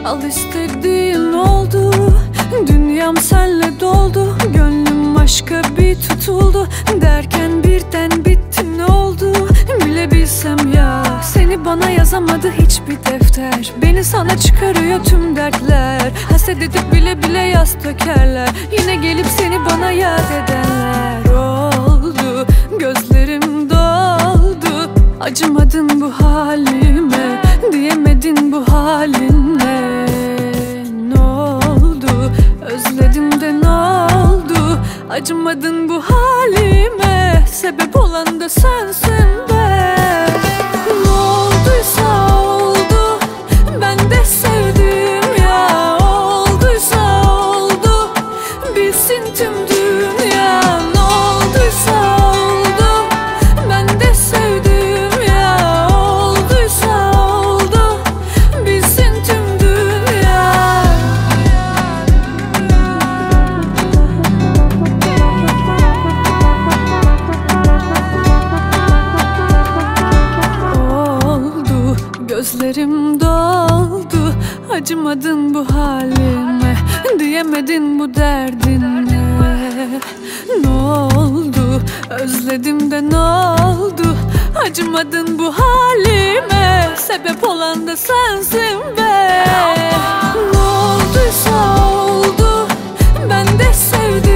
Al istediğin oldu, dünyam senle doldu. Gönlüm aşka bir tutuldu, derken birden bitti ne oldu? Bilebilsem ya, seni bana yazamadı hiçbir defter. Beni sana çıkarıyor tüm dertler. Haset edip bile bile yaz dökerler. Yine gelip seni bana yad edenler oldu. Gözlerim doldu, acımadın bu halime, diyemedin bu halinle. Ne oldu, özledim de ne oldu? Acımadın bu halime, sebep olan da sensin be. Ne olduysa oldu, ben de sevdim ya. Olduysa oldu, bilsin tüm dünya. Ne olduysa oldu, ben de sevdim ya. Olduysa oldu, bilsin tüm dünya. Oldu, gözlerim doldu, acımadın bu halime, diyemedin bu derdine. Ne oldu, özledim de ne oldu? Acımadın bu halime, sebep olan da sensin be. Ne olduysa oldu, ben de sevdim